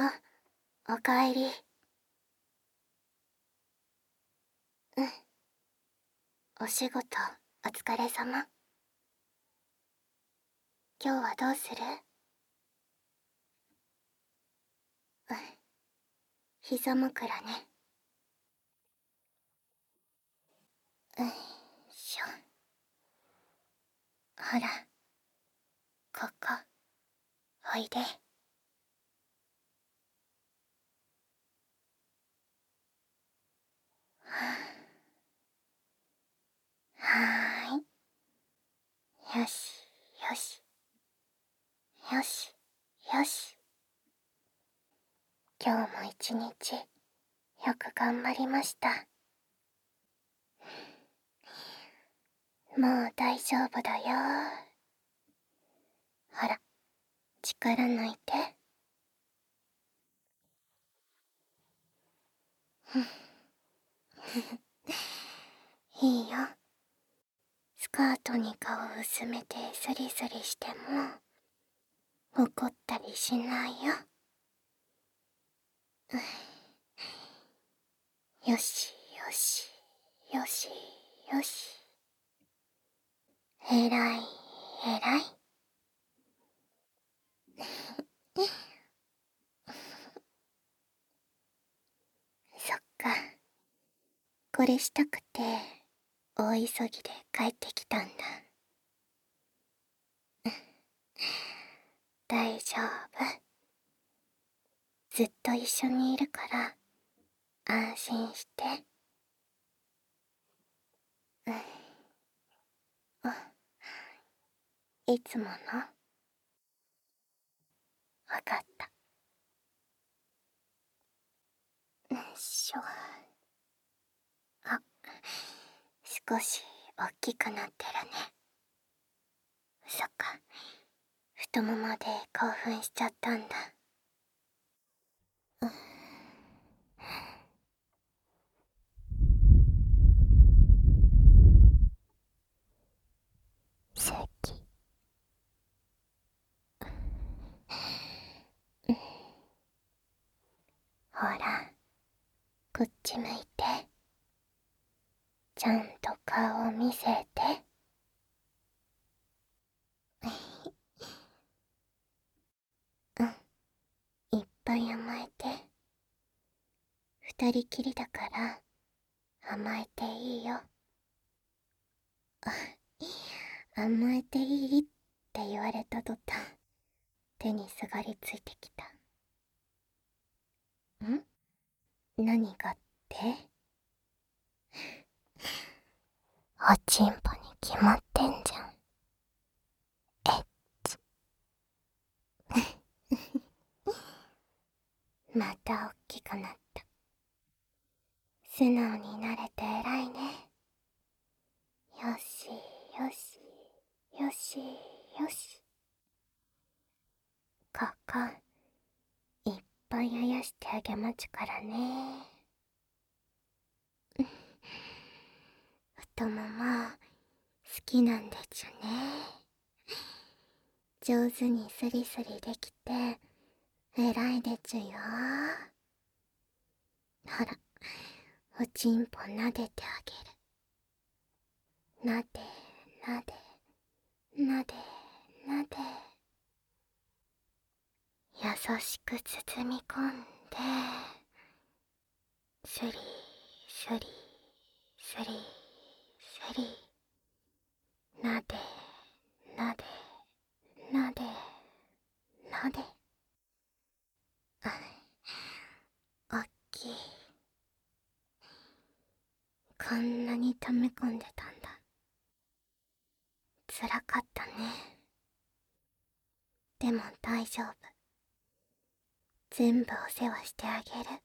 あ、おかえり。うん。お仕事、お疲れ様。今日はどうする？うん。膝枕ね。よいしょ。ほら、ここ、おいで。はーい。よし、よし。よし、よし。今日も一日、よく頑張りました。もう大丈夫だよ。ほら、力抜いて。いいよ。スカートに顔を薄めてスリスリしても怒ったりしないよ。よしよしよしよし。えらいえらい。そっか、これしたくて大急ぎで帰ってきたんだ。大丈夫。ずっと一緒にいるから安心して。いつもの。わかった。よいしょ。あ、少し大きくなってるね。そっか、太ももで興奮しちゃったんだ。好き。ほら、こっち向いて。ちゃんと顔見せて。うん、いっぱい甘えて。二人きりだから甘えていいよ。甘えていいって言われた途端、手にすがりついてきた。ん？何がって？おちんぽに決まってんじゃん。えっち。またおっきくなった。素直になれて偉いね。よしよしよしよし。ここいっぱいあやしてあげまちゅからね。太もも好きなんでちゅね。上手にスリスリできて偉いでちゅよ。ほら、おちんぽなでてあげる。なでなでなでなで。優しく包み込んで、スリスリスリスリ。なでなでなでなで。おっきい。こんなに溜め込んでたんだ。つらかったね。でも大丈夫。全部お世話してあげる。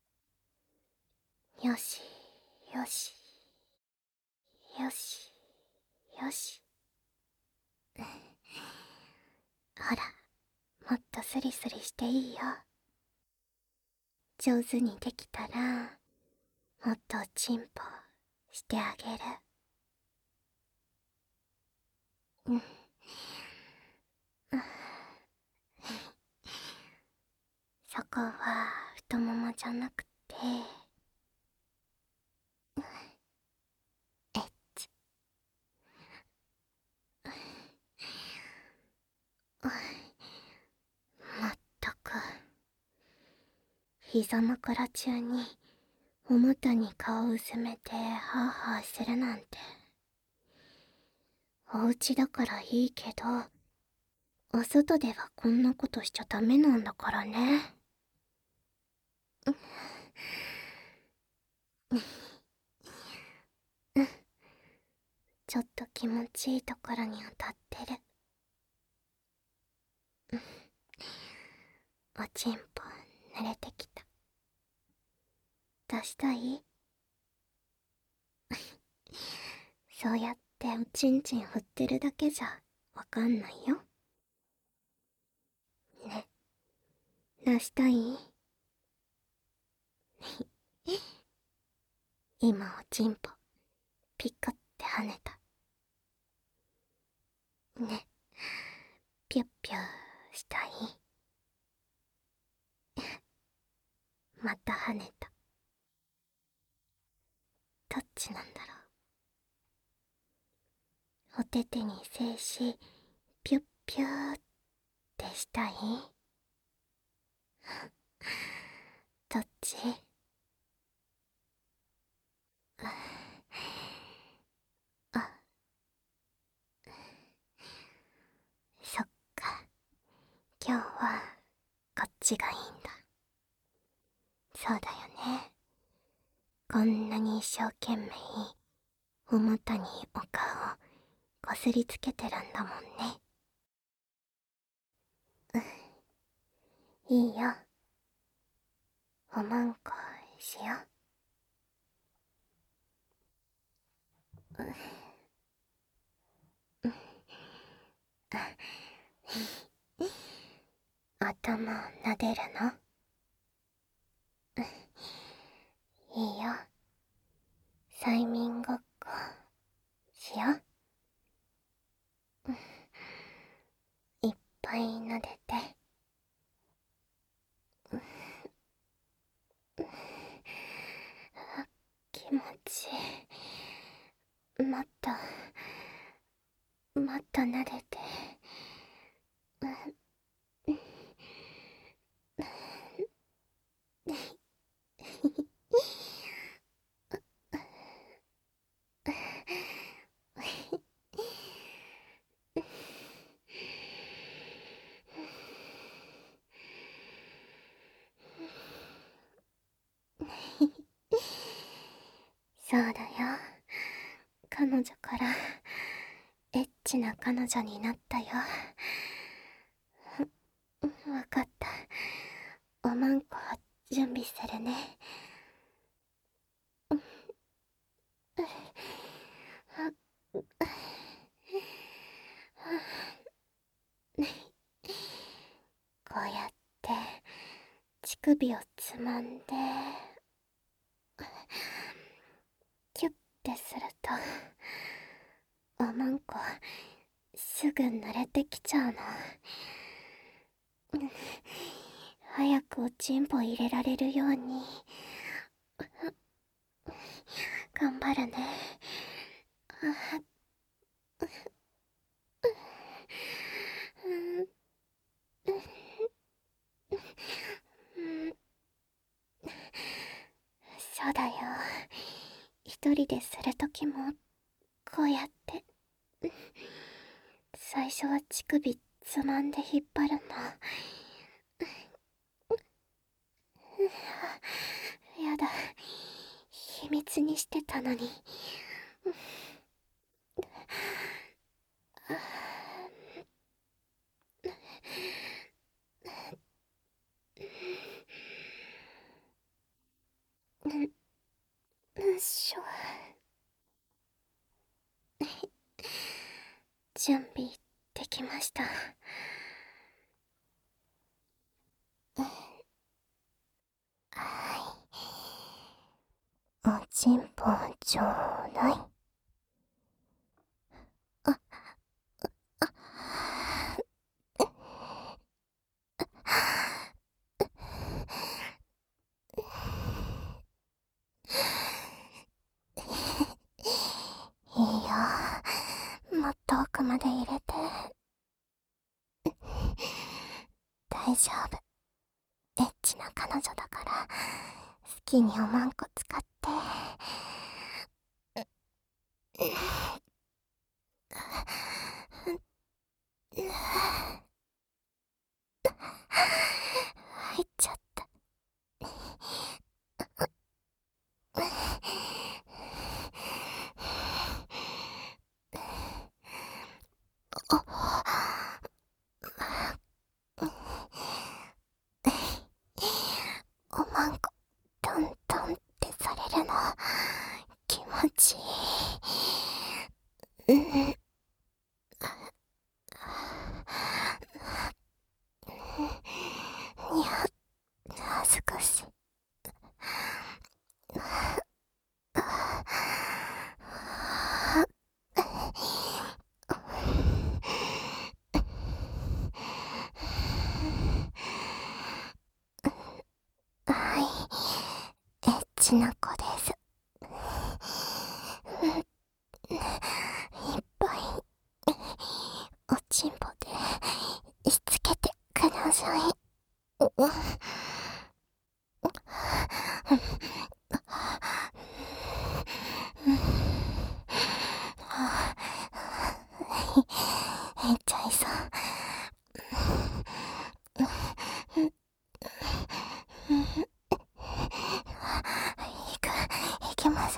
よしよしよしよし。ほら、もっとスリスリしていいよ。上手にできたらもっとおちんぽしてあげる。そこ膝枕中におもたに顔をうずめてハーハーするなんて。お家だからいいけど、お外ではこんなことしちゃダメなんだからね。ちょっと気持ちいいところに当たってる。おちんぽ濡れてきた。出したい？そうやっておちんちん振ってるだけじゃわかんないよ。ね、出したい？今おちんぽピカって跳ねた。ね、ぴゅっぴゅしたい？また跳ねた。どっちなんだろう。おててに精子ぴゅっぴゅってしたい？どっち？あ、そっか。今日はこっちがいいんだ。そうだよね。こんなに一生懸命おもたにお顔こすりつけてるんだもんね。いいよ。おまんこしよう。頭撫でるの？いいよ。催眠ごっこしよう。いっぱい撫でて。気持ちいい。もっと撫でて。そうだよ。彼女からエッチな彼女になったよ。わかった。おまんこ準備するね。こうやって乳首をつまんでキュッてするとおまんこすぐ濡れてきちゃうの。早くおちんぽ入れられるように頑張るね。そうだよ。一人でするときもこうやって最初は乳首つまんで引っ張るの。やだ、秘密にしてたのに。よいしょ。準備できました。はい、おちんぽちょうだい。いいよ、もっと奥まで入れて。大丈夫、 エッチな彼女だから好きにおまんこ使って。入っちゃった。おまんこトントンってされるの気持ちいい。いや、恥ずかしい。はい、エッチな子です。いっぱいおちんぽでしつけてください。入っちゃいそう。いきます。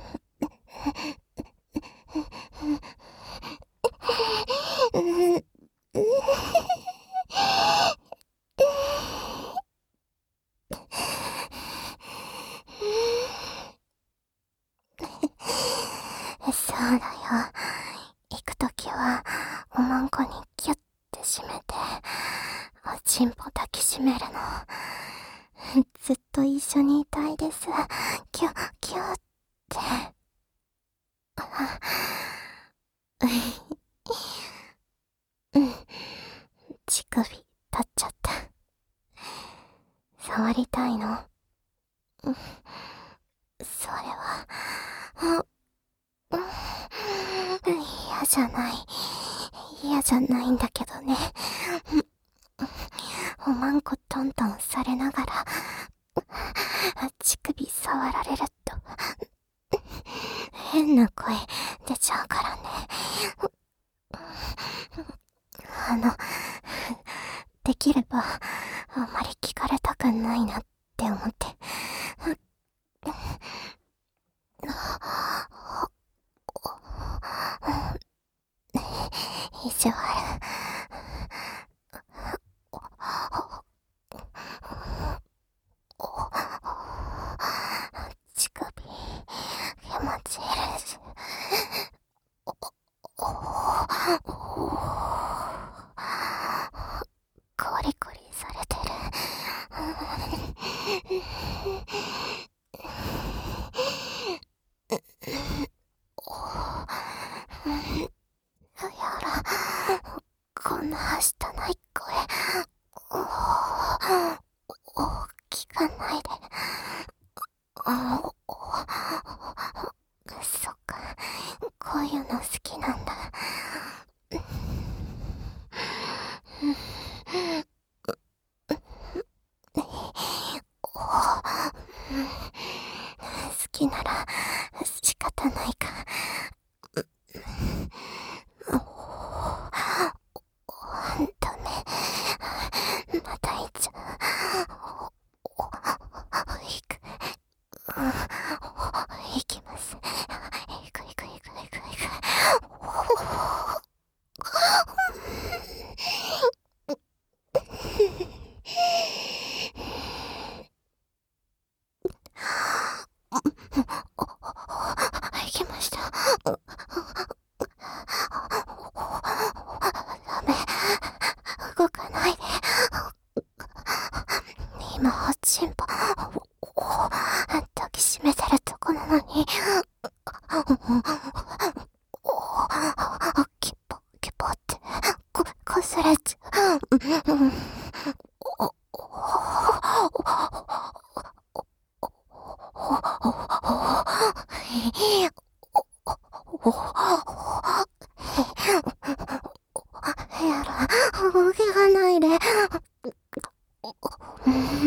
そうだよ。行くときはおまんこにキュッて締めておちんぽ抱きしめるの。ずっと一緒にいたいです。キュッキュッって。乳首立っちゃった。触りたいの？それは嫌じゃない。嫌じゃないんだけどね。おまんこトントンされながら乳首触られると変な声出ちゃうからね。できればあんまり聞かれたくないなって思って。意地悪。乳首気持ちいいです。コリコリされてる。やら、こんなはしたない声聞かないで。そっか、こういうの好きなんだ。好きなら仕方ないか。ダメ、またいっちゃう。行きます。行く。行きました。ダメ、動かないで。今おちんぽ抱きしめてるとこなのにキポってこすれちゃう。やら、動きがないで。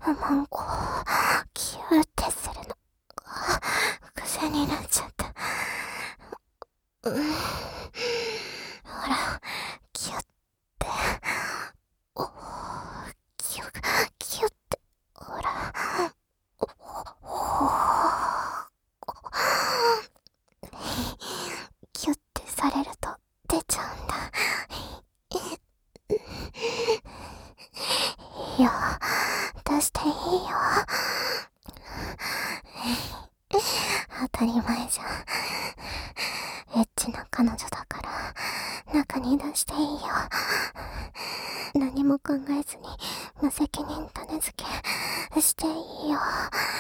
マンコ、キューってするの癖になっちゃった。ほら、キュッて、おー、キュッ、キュッて、ほら、おキュッてされると出ちゃうんだ。いいよ、出していいよ。当たり前じゃん。エッチな彼女だから中に出していいよ。何も考えずに無責任種付けしていいよ。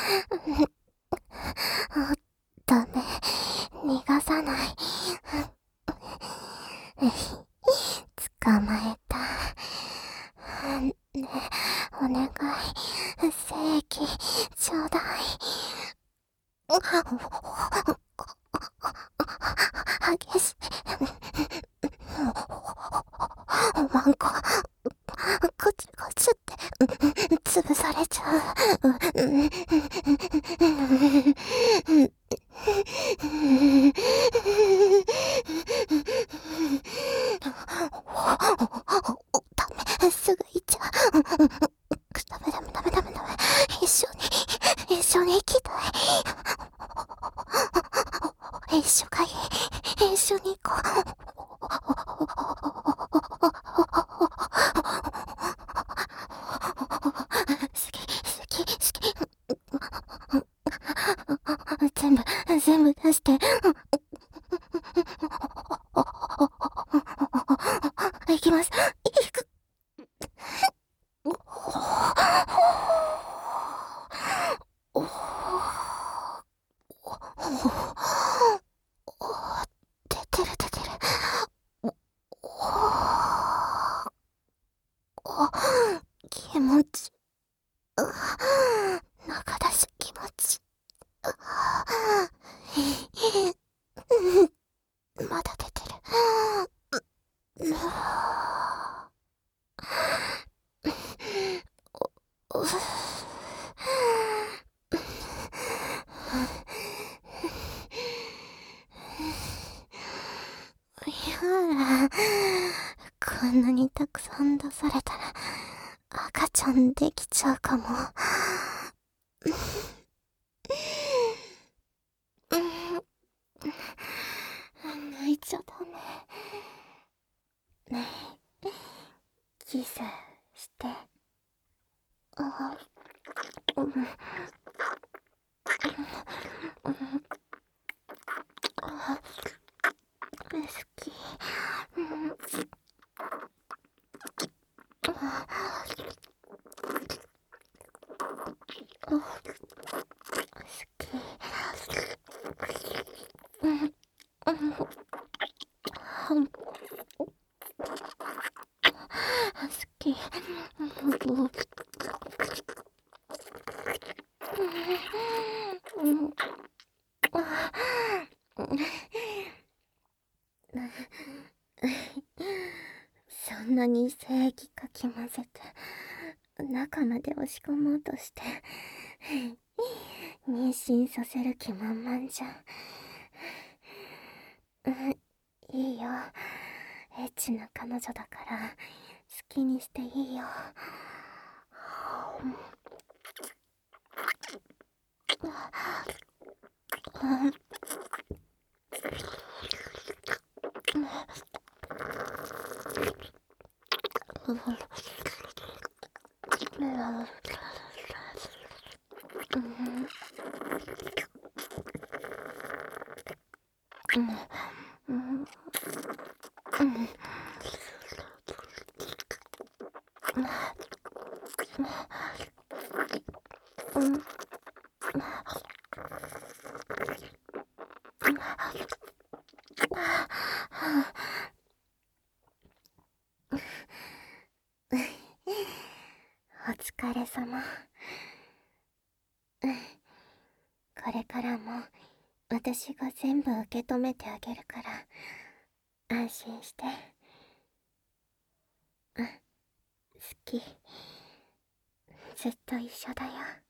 ダメ、逃がさない。捕まえた。ねえ、お願い、正義ちょうだい。激しい。おまんこ、こちこちって潰されちゃう。ダメ、すぐ行っちゃう。ダメダメダメダメダメ。一緒に行きたい。一緒がいい。一緒に行こう。全部出して。行きます。行く。出てる。気持ち。中出し気持ち。まだ出てる。やだ。こんなにたくさん出されたら赤ちゃんできちゃうかも。泣いちゃダメ。ねえ、キスして。好き。そんなに精液かき混ぜて中まで押し込もうとして妊娠させる気満々じゃん。いいよ、エッチな彼女だから好きにしていいよ。お疲れ様。これからも私が全部受け止めてあげるから安心して。好き。 ずっと一緒だよ。